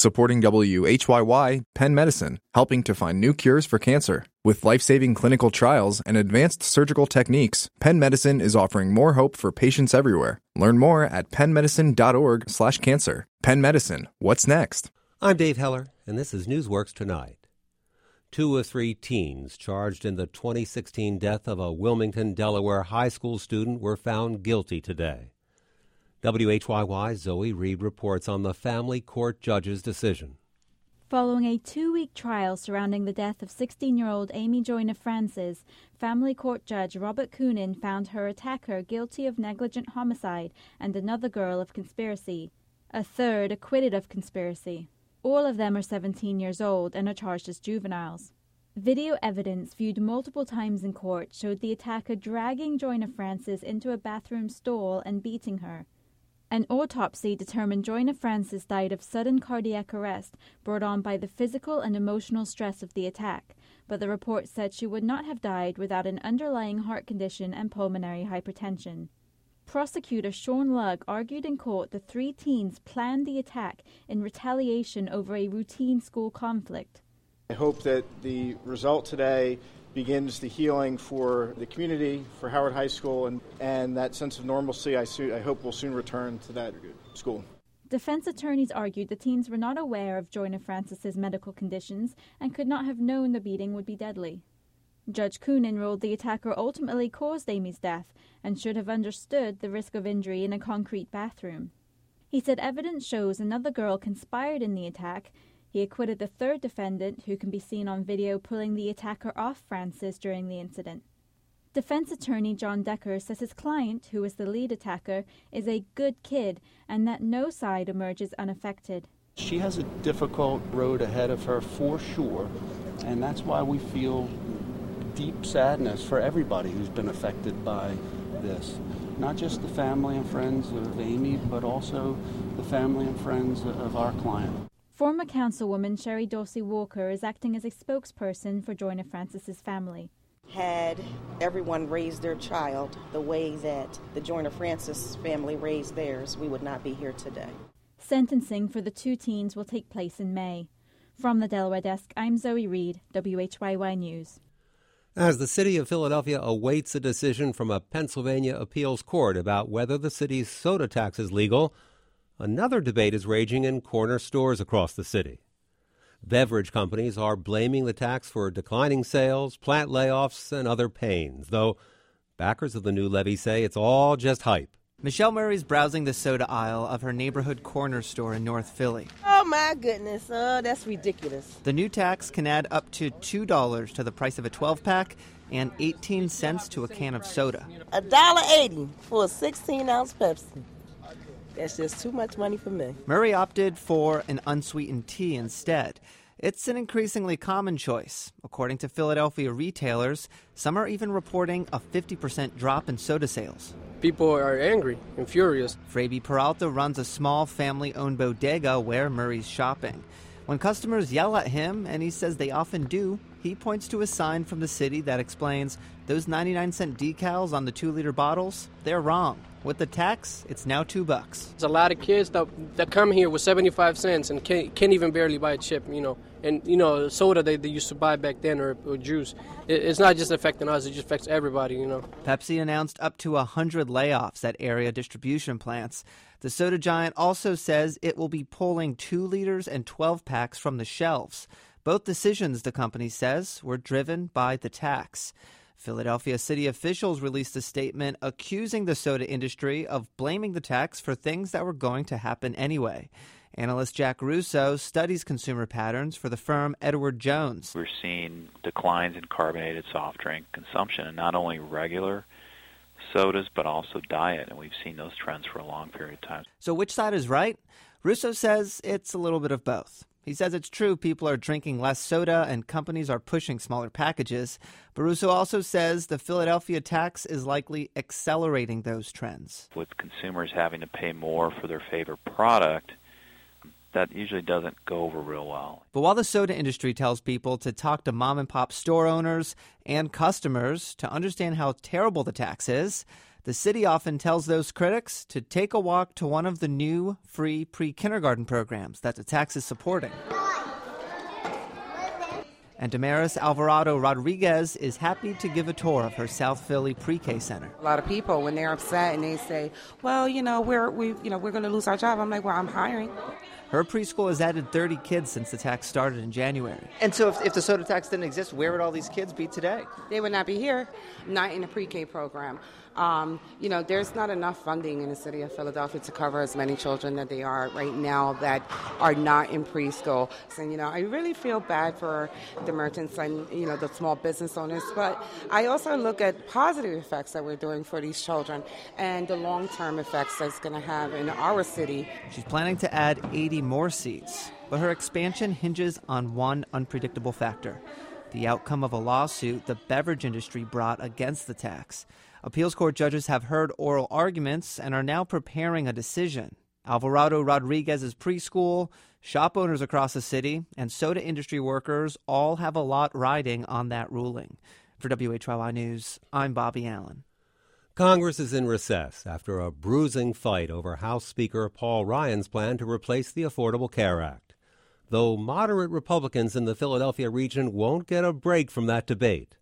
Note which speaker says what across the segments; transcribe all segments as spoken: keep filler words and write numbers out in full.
Speaker 1: Supporting W H Y Y, Penn Medicine, helping to find new cures for cancer. With life-saving clinical trials and advanced surgical techniques, Penn Medicine is offering more hope for patients everywhere. Learn more at pennmedicine.org slash cancer. Penn Medicine, what's next?
Speaker 2: I'm Dave Heller, and this is Newsworks Tonight. Two of three teens charged in the twenty sixteen death of a Wilmington, Delaware high school student were found guilty today. W H Y Y's Zoe Reed reports on the family court judge's decision.
Speaker 3: Following a two-week trial surrounding the death of sixteen-year-old Amy Joyner Francis, family court judge Robert Coonan found her attacker guilty of negligent homicide and another girl of conspiracy. A third acquitted of conspiracy. All of them are seventeen years old and are charged as juveniles. Video evidence viewed multiple times in court showed the attacker dragging Joyner Francis into a bathroom stall and beating her. An autopsy determined Joyner Francis died of sudden cardiac arrest brought on by the physical and emotional stress of the attack, but the report said she would not have died without an underlying heart condition and pulmonary hypertension. Prosecutor Sean Lugg argued in court the three teens planned the attack in retaliation over a routine school conflict.
Speaker 4: I hope that the result today begins the healing for the community, for Howard High School, and, and that sense of normalcy I, su- I hope will soon return to that school.
Speaker 3: Defense attorneys argued the teens were not aware of Joyner Francis's medical conditions and could not have known the beating would be deadly. Judge Coonan ruled the attacker ultimately caused Amy's death and should have understood the risk of injury in a concrete bathroom. He said evidence shows another girl conspired in the attack. He acquitted the third defendant, who can be seen on video pulling the attacker off Francis during the incident. Defense attorney John Decker says his client, who was the lead attacker, is a good kid and that no side emerges unaffected.
Speaker 5: She has a difficult road ahead of her for sure, and that's why we feel deep sadness for everybody who's been affected by this. Not just the family and friends of Amy, but also the family and friends of our client.
Speaker 3: Former councilwoman Sherry Dorsey Walker is acting as a spokesperson for Joyner Francis's family.
Speaker 6: Had everyone raised their child the way that the Joyner Francis family raised theirs, we would not be here today.
Speaker 3: Sentencing for the two teens will take place in May. From the Delaware desk, I'm Zoe Reed, W H Y Y News.
Speaker 2: As the city of Philadelphia awaits a decision from a Pennsylvania appeals court about whether the city's soda tax is legal, another debate is raging in corner stores across the city. Beverage companies are blaming the tax for declining sales, plant layoffs, and other pains, though backers of the new levy say it's all just hype.
Speaker 7: Michelle Murray's browsing the soda aisle of her neighborhood corner store in North Philly.
Speaker 6: Oh, my goodness. Oh, that's ridiculous.
Speaker 7: The new tax can add up to two dollars to the price of a twelve-pack and eighteen cents to a can of soda.
Speaker 6: one dollar eighty for a sixteen-ounce Pepsi. That's just too much money for me.
Speaker 7: Murray opted for an unsweetened tea instead. It's an increasingly common choice. According to Philadelphia retailers, some are even reporting a fifty percent drop in soda sales.
Speaker 8: People are angry and furious.
Speaker 7: Freby Peralta runs a small family-owned bodega where Murray's shopping. When customers yell at him, and he says they often do, he points to a sign from the city that explains those ninety-nine cent decals on the two-liter bottles, they're wrong. With the tax, it's now two bucks.
Speaker 8: There's a lot of kids that, that come here with seventy-five cents and can't, can't even barely buy a chip, you know. And, you know, soda they, they used to buy back then or, or juice. It, it's not just affecting us, it just affects everybody, you know.
Speaker 7: Pepsi announced up to one hundred layoffs at area distribution plants. The soda giant also says it will be pulling two liters and twelve packs from the shelves. Both decisions, the company says, were driven by the tax. Philadelphia city officials released a statement accusing the soda industry of blaming the tax for things that were going to happen anyway. Analyst Jack Russo studies consumer patterns for the firm Edward Jones.
Speaker 9: We're seeing declines in carbonated soft drink consumption, and not only regular sodas, but also diet, and we've seen those trends for a long period of time.
Speaker 7: So which side is right? Russo says it's a little bit of both. He says it's true people are drinking less soda and companies are pushing smaller packages. But Russo also says the Philadelphia tax is likely accelerating those trends.
Speaker 9: With consumers having to pay more for their favorite product, that usually doesn't go over real well.
Speaker 7: But while the soda industry tells people to talk to mom and pop store owners and customers to understand how terrible the tax is, The city often tells those critics to take a walk to one of the new free pre-kindergarten programs that the tax is supporting. And Damaris Alvarado Rodriguez is happy to give a tour of her South Philly pre-K center.
Speaker 10: A lot of people, when they're upset and they say, well, you know, we're, we, you know, we're going to lose our job, I'm like, well, I'm hiring.
Speaker 7: Her preschool has added thirty kids since the tax started in January.
Speaker 11: And so if, if the soda tax didn't exist, where would all these kids be today?
Speaker 10: They would not be here, not in the pre-K program. Um, you know, there's not enough funding in the city of Philadelphia to cover as many children that they are right now that are not in preschool. And, you know, I really feel bad for the merchants and, you know, the small business owners. But I also look at positive effects that we're doing for these children and the long-term effects that's going to have in our city.
Speaker 7: She's planning to add eighty more seats, but her expansion hinges on one unpredictable factor: the outcome of a lawsuit the beverage industry brought against the tax. Appeals court judges have heard oral arguments and are now preparing a decision. Alvarado Rodriguez's preschool, shop owners across the city, and soda industry workers all have a lot riding on that ruling. For W H Y Y News, I'm Bobby Allen.
Speaker 2: Congress is in recess after a bruising fight over House Speaker Paul Ryan's plan to replace the Affordable Care Act. Though moderate Republicans in the Philadelphia region won't get a break from that debate.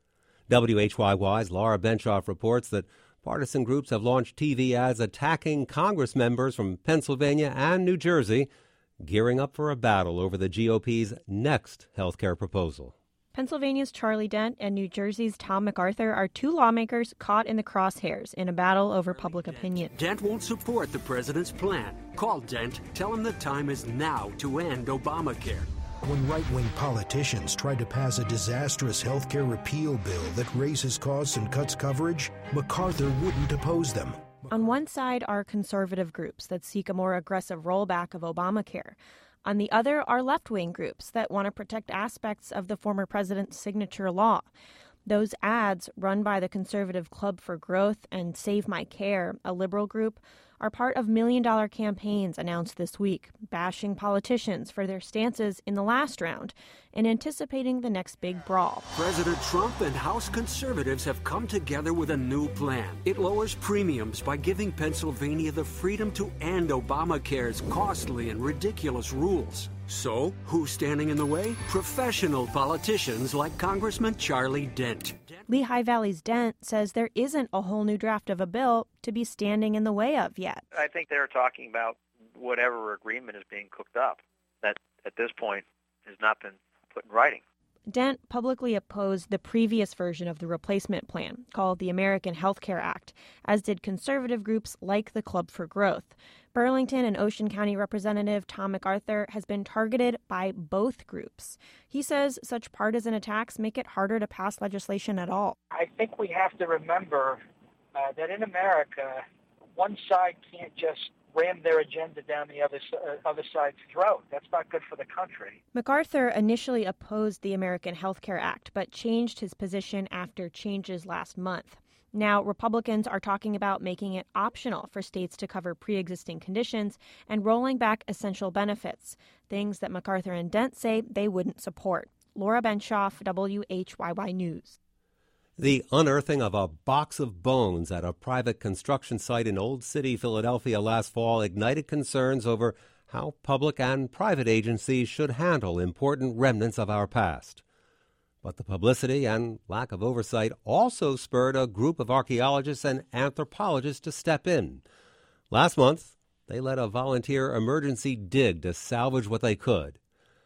Speaker 2: W H Y Y's Laura Benshoff reports that partisan groups have launched T V ads attacking Congress members from Pennsylvania and New Jersey, gearing up for a battle over the G O P's next health care proposal.
Speaker 12: Pennsylvania's Charlie Dent and New Jersey's Tom MacArthur are two lawmakers caught in the crosshairs in a battle over public opinion.
Speaker 13: Dent won't support the president's plan. Call Dent. Tell him the time is now to end Obamacare.
Speaker 14: When right-wing politicians tried to pass a disastrous health care repeal bill that raises costs and cuts coverage, MacArthur wouldn't oppose them.
Speaker 12: On one side are conservative groups that seek a more aggressive rollback of Obamacare. On the other are left-wing groups that want to protect aspects of the former president's signature law. Those ads, run by the conservative Club for Growth and Save My Care, a liberal group, are part of million-dollar campaigns announced this week, bashing politicians for their stances in the last round and anticipating the next big brawl.
Speaker 13: President Trump and House conservatives have come together with a new plan. It lowers premiums by giving Pennsylvania the freedom to end Obamacare's costly and ridiculous rules. So, who's standing in the way? Professional politicians like Congressman Charlie Dent.
Speaker 12: Lehigh Valley's Dent says there isn't a whole new draft of a bill to be standing in the way of yet.
Speaker 15: I think they're talking about whatever agreement is being cooked up that at this point has not been put in writing.
Speaker 12: Dent publicly opposed the previous version of the replacement plan, called the American Health Care Act, as did conservative groups like the Club for Growth. Burlington and Ocean County Representative Tom MacArthur has been targeted by both groups. He says such partisan attacks make it harder to pass legislation at all.
Speaker 16: I think we have to remember uh, that in America, one side can't just ram their agenda down the other, uh, other side's throat. That's not good for the country.
Speaker 12: MacArthur initially opposed the American Health Care Act, but changed his position after changes last month. Now, Republicans are talking about making it optional for states to cover pre-existing conditions and rolling back essential benefits, things that MacArthur and Dent say they wouldn't support. Laura Benshoff, W H Y Y News.
Speaker 2: The unearthing of a box of bones at a private construction site in Old City, Philadelphia last fall ignited concerns over how public and private agencies should handle important remnants of our past. But the publicity and lack of oversight also spurred a group of archaeologists and anthropologists to step in. Last month, they led a volunteer emergency dig to salvage what they could.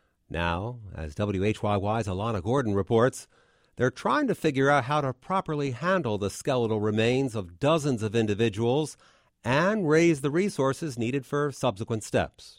Speaker 2: Now, as W H Y Y's Alana Gordon reports, they're trying to figure out how to properly handle the skeletal remains of dozens of individuals and raise the resources needed for subsequent steps.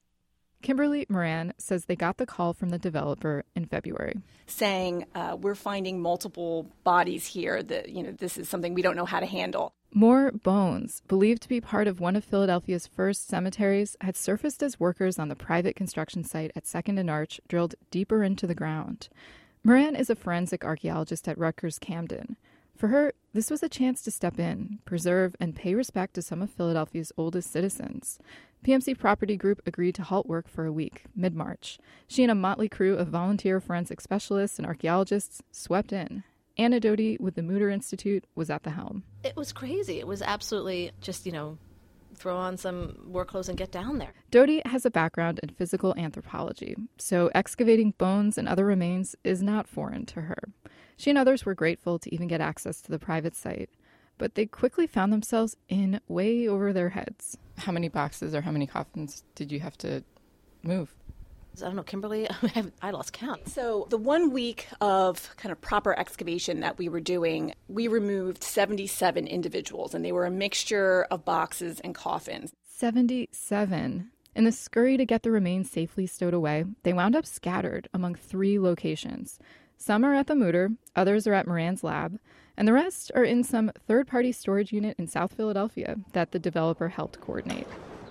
Speaker 17: Kimberly Moran says they got the call from the developer in February,
Speaker 18: saying uh, we're finding multiple bodies here. That you know this is something we don't know how to handle.
Speaker 17: More bones, believed to be part of one of Philadelphia's first cemeteries, had surfaced as workers on the private construction site at Second and Arch drilled deeper into the ground. Moran is a forensic archaeologist at Rutgers Camden. For her, this was a chance to step in, preserve, and pay respect to some of Philadelphia's oldest citizens. P M C Property Group agreed to halt work for a week, mid-March. She and a motley crew of volunteer forensic specialists and archaeologists swept in. Anna Doty with the Mutter Institute was at the helm.
Speaker 19: It was crazy. It was absolutely just, you know, throw on some work clothes and get down there.
Speaker 17: Doty has a background in physical anthropology, so excavating bones and other remains is not foreign to her. She and others were grateful to even get access to the private site, but they quickly found themselves in way over their heads.
Speaker 20: How many boxes or how many coffins did you have to move?
Speaker 19: I don't know, Kimberly, I lost count.
Speaker 18: So the one week of kind of proper excavation that we were doing, we removed seventy-seven individuals, and they were a mixture of boxes and coffins.
Speaker 17: seventy-seven. In the scurry to get the remains safely stowed away, they wound up scattered among three locations. Some are at the Mutter, others are at Moran's lab, and the rest are in some third-party storage unit in South Philadelphia that the developer helped coordinate.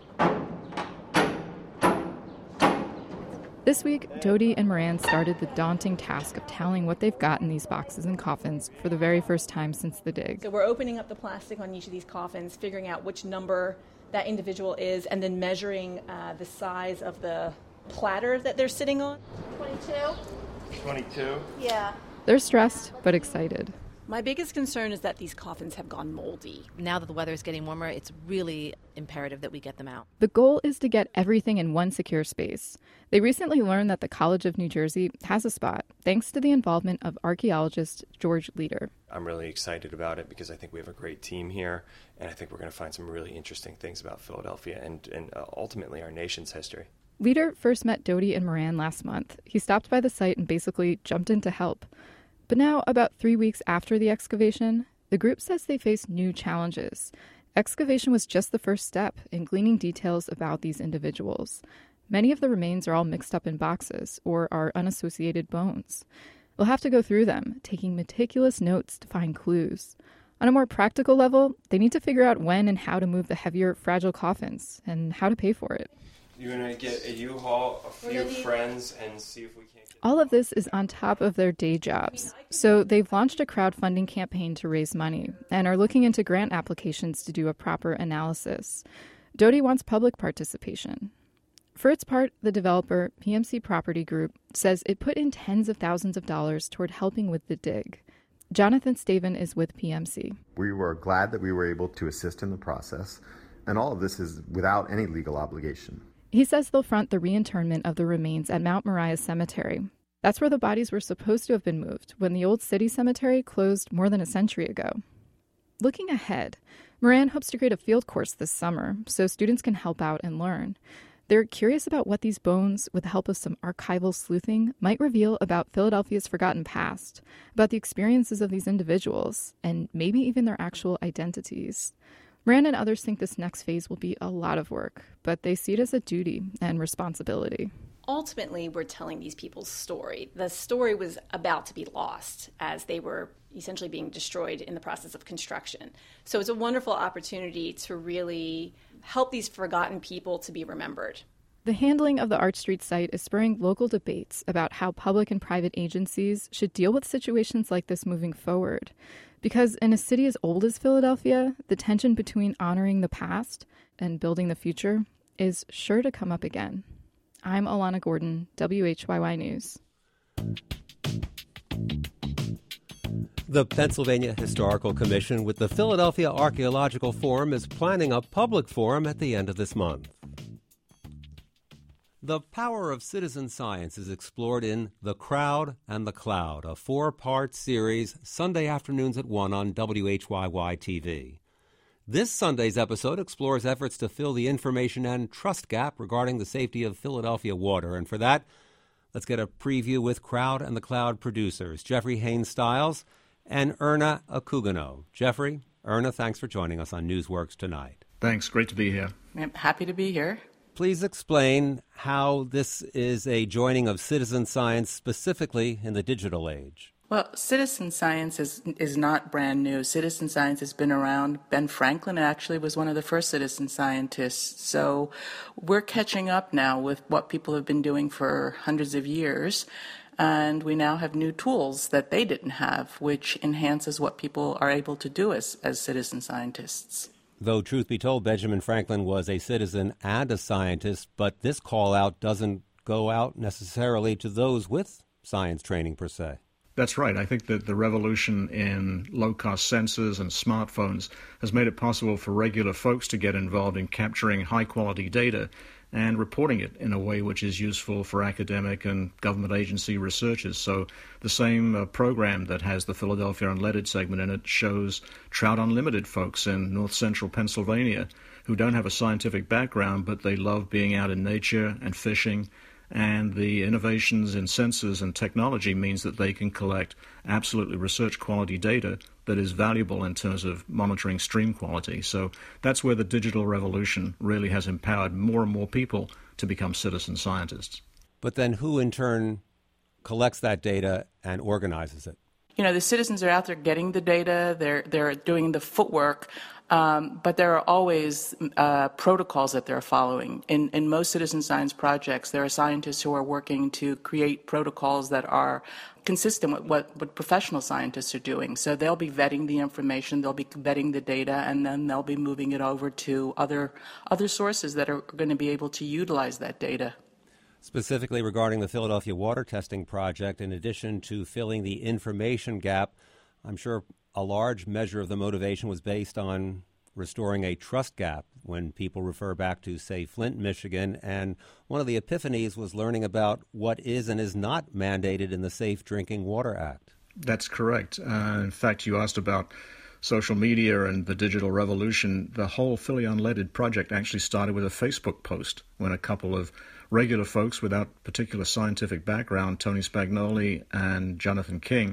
Speaker 17: This week, Doty and Moran started the daunting task of tallying what they've got in these boxes and coffins for the very first time since the dig.
Speaker 18: So we're opening up the plastic on each of these coffins, figuring out which number that individual is, and then measuring uh, the size of the platter that they're sitting on.
Speaker 15: twenty-two? twenty-two?
Speaker 18: Yeah.
Speaker 17: They're stressed, but excited.
Speaker 18: My biggest concern is that these coffins have gone moldy.
Speaker 19: Now that the weather is getting warmer, it's really imperative that we get them out.
Speaker 17: The goal is to get everything in one secure space. They recently learned that the College of New Jersey has a spot, thanks to the involvement of archaeologist George Leader.
Speaker 21: I'm really excited about it because I think we have a great team here, and I think we're going to find some really interesting things about Philadelphia and, and uh, ultimately our nation's history.
Speaker 17: Leader first met Doty and Moran last month. He stopped by the site and basically jumped in to help. But now, about three weeks after the excavation, the group says they face new challenges. Excavation was just the first step in gleaning details about these individuals. Many of the remains are all mixed up in boxes or are unassociated bones. They'll have to go through them, taking meticulous notes to find clues. On a more practical level, they need to figure out when and how to move the heavier, fragile coffins and how to pay for it.
Speaker 21: You're going to get a U-Haul, a few friends, and see if we can't get...
Speaker 17: All of this is on top of their day jobs. So they've launched a crowdfunding campaign to raise money and are looking into grant applications to do a proper analysis. Doty wants public participation. For its part, the developer, P M C Property Group, says it put in tens of thousands of dollars toward helping with the dig. Jonathan Staven is with P M C.
Speaker 22: We were glad that we were able to assist in the process, and all of this is without any legal obligation.
Speaker 17: He says they'll front the reinterment of the remains at Mount Moriah Cemetery. That's where the bodies were supposed to have been moved when the old city cemetery closed more than a century ago. Looking ahead, Moran hopes to create a field course this summer so students can help out and learn. They're curious about what these bones, with the help of some archival sleuthing, might reveal about Philadelphia's forgotten past, about the experiences of these individuals, and maybe even their actual identities. Moran and others think this next phase will be a lot of work, but they see it as a duty and responsibility.
Speaker 18: Ultimately, we're telling these people's story. The story was about to be lost as they were essentially being destroyed in the process of construction. So it's a wonderful opportunity to really help these forgotten people to be remembered.
Speaker 17: The handling of the Arch Street site is spurring local debates about how public and private agencies should deal with situations like this moving forward. Because in a city as old as Philadelphia, the tension between honoring the past and building the future is sure to come up again. I'm Alana Gordon, W H Y Y News.
Speaker 2: The Pennsylvania Historical Commission with the Philadelphia Archaeological Forum is planning a public forum at the end of this month. The power of citizen science is explored in The Crowd and the Cloud, a four-part series, Sunday afternoons at one on W H Y Y T V. This Sunday's episode explores efforts to fill the information and trust gap regarding the safety of Philadelphia water. And for that, let's get a preview with Crowd and the Cloud producers, Jeffrey Haines-Stiles and Erna Akugano. Jeffrey, Erna, thanks for joining us on Newsworks tonight.
Speaker 23: Thanks. Great to be here.
Speaker 24: I'm happy to be here.
Speaker 2: Please explain how this is a joining of citizen science specifically in the digital age.
Speaker 24: Well, citizen science is is not brand new. Citizen science has been around. Ben Franklin actually was one of the first citizen scientists. So we're catching up now with what people have been doing for hundreds of years. And we now have new tools that they didn't have, which enhances what people are able to do as, as citizen scientists.
Speaker 2: Though, truth be told, Benjamin Franklin was a citizen and a scientist, but this call-out doesn't go out necessarily to those with science training per se.
Speaker 1: That's right. I think that the revolution in low-cost sensors and smartphones has made it possible for regular folks to get involved in capturing high-quality data and reporting it in a way which is useful for academic and government agency researchers. So the same uh, program that has the Philadelphia Unleaded segment in it shows Trout Unlimited folks in north central Pennsylvania who don't have a scientific background, but they love being out in nature and fishing. And the innovations in sensors and technology means that they can collect absolutely research-quality data that is valuable in terms of monitoring stream quality. So that's where the digital revolution really has empowered more and more people to become citizen scientists.
Speaker 2: But then who, in turn, collects that data and organizes it?
Speaker 24: You know, the citizens are out there getting the data, they're, they're doing the footwork. Um, but there are always uh, protocols that they're following. In, in most citizen science projects, there are scientists who are working to create protocols that are consistent with what, what professional scientists are doing. So they'll be vetting the information, they'll be vetting the data, and then they'll be moving it over to other, other sources that are going to be able to utilize that data.
Speaker 2: Specifically regarding the Philadelphia Water Testing Project, in addition to filling the information gap, I'm sure a large measure of the motivation was based on restoring a trust gap when people refer back to, say, Flint, Michigan. And one of the epiphanies was learning about what is and is not mandated in the Safe Drinking Water Act.
Speaker 1: That's correct. Uh, in fact, you asked about social media and the digital revolution. The whole Philly Unleaded project actually started with a Facebook post when a couple of regular folks without particular scientific background, Tony Spagnoli and Jonathan King,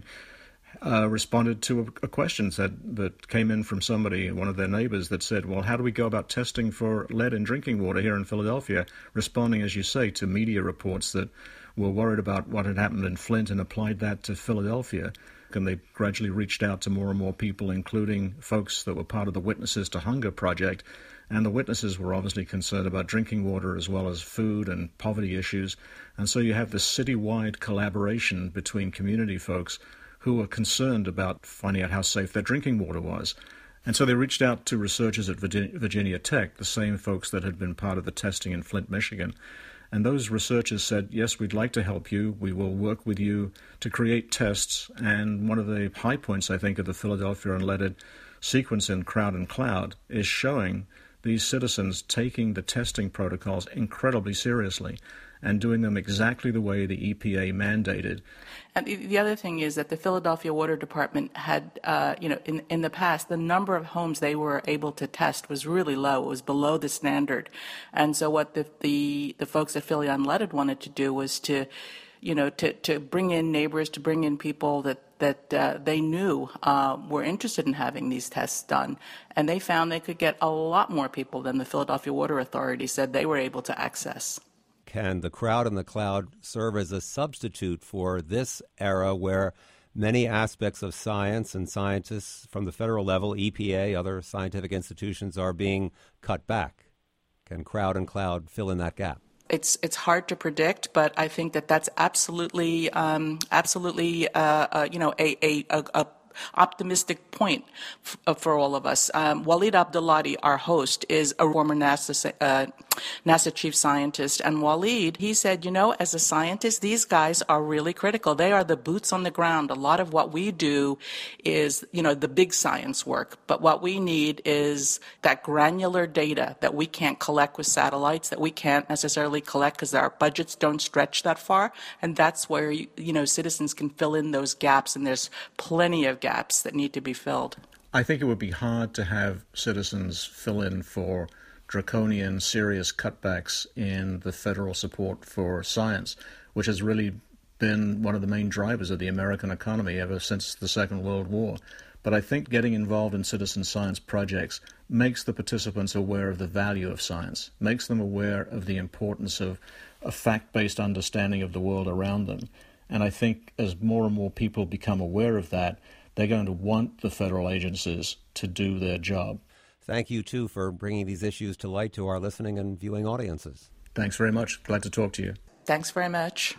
Speaker 1: Uh, responded to a, a question that, that came in from somebody, one of their neighbors, that said, well, how do we go about testing for lead in drinking water here in Philadelphia? Responding, as you say, to media reports that were worried about what had happened in Flint and applied that to Philadelphia. And they gradually reached out to more and more people, including folks that were part of the Witnesses to Hunger project. And the witnesses were obviously concerned about drinking water as well as food and poverty issues. And so you have this citywide collaboration between community folks who were concerned about finding out how safe their drinking water was. And so they reached out to researchers at Virginia Tech, the same folks that had been part of the testing in Flint, Michigan. And those researchers said, yes, we'd like to help you. We will work with you to create tests. And one of the high points, I think, of the Philadelphia Unleaded sequence in Crowd and Cloud is showing these citizens taking the testing protocols incredibly seriously and doing them exactly the way the E P A mandated.
Speaker 24: And the other thing is that the Philadelphia Water Department had, uh, you know, in, in the past, the number of homes they were able to test was really low. It was below the standard. And so what the the, the folks at Philly Unleaded wanted to do was to, you know, to, to bring in neighbors, to bring in people that, that uh, they knew uh, were interested in having these tests done. And they found they could get a lot more people than the Philadelphia Water Authority said they were able to access.
Speaker 2: Can the Crowd and the Cloud serve as a substitute for this era where many aspects of science and scientists from the federal level, E P A, other scientific institutions, are being cut back? Can Crowd and Cloud fill in that gap?
Speaker 24: It's it's hard to predict, but I think that that's absolutely um, absolutely uh, uh, you know a a, a, a optimistic point f- for all of us. Um, Waleed Abdullahi, our host, is a former NASA uh, NASA chief scientist, and Waleed, he said, you know, as a scientist, these guys are really critical. They are the boots on the ground. A lot of what we do is, you know, the big science work, but what we need is that granular data that we can't collect with satellites, that we can't necessarily collect because our budgets don't stretch that far, and that's where, you, you know, citizens can fill in those gaps, and there's plenty of gaps that need to be filled.
Speaker 1: I think it would be hard to have citizens fill in for draconian, serious cutbacks in the federal support for science, which has really been one of the main drivers of the American economy ever since the Second World War. But I think getting involved in citizen science projects makes the participants aware of the value of science, makes them aware of the importance of a fact-based understanding of the world around them. And I think as more and more people become aware of that, they're going to want the federal agencies to do their job.
Speaker 2: Thank you, too, for bringing these issues to light to our listening and viewing audiences.
Speaker 1: Thanks very much. Glad to talk to you.
Speaker 24: Thanks very much.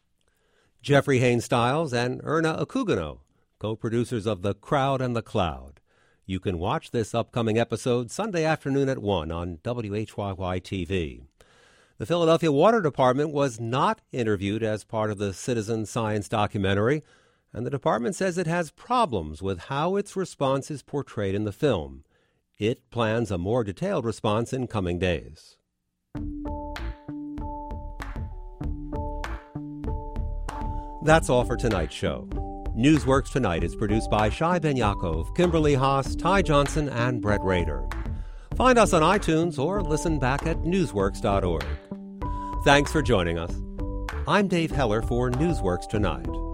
Speaker 2: Jeffrey Haines Stiles and Erna Akugano, co-producers of The Crowd and the Cloud. You can watch this upcoming episode Sunday afternoon at one on W H Y Y T V. The Philadelphia Water Department was not interviewed as part of the Citizen Science documentary. and the department says it has problems with how its response is portrayed in the film. It plans a more detailed response in coming days. That's all for tonight's show. Newsworks Tonight is produced by Shai Ben Yaakov, Kimberly Haas, Ty Johnson, and Brett Rader. Find us on iTunes or listen back at newsworks dot org. Thanks for joining us. I'm Dave Heller for Newsworks Tonight.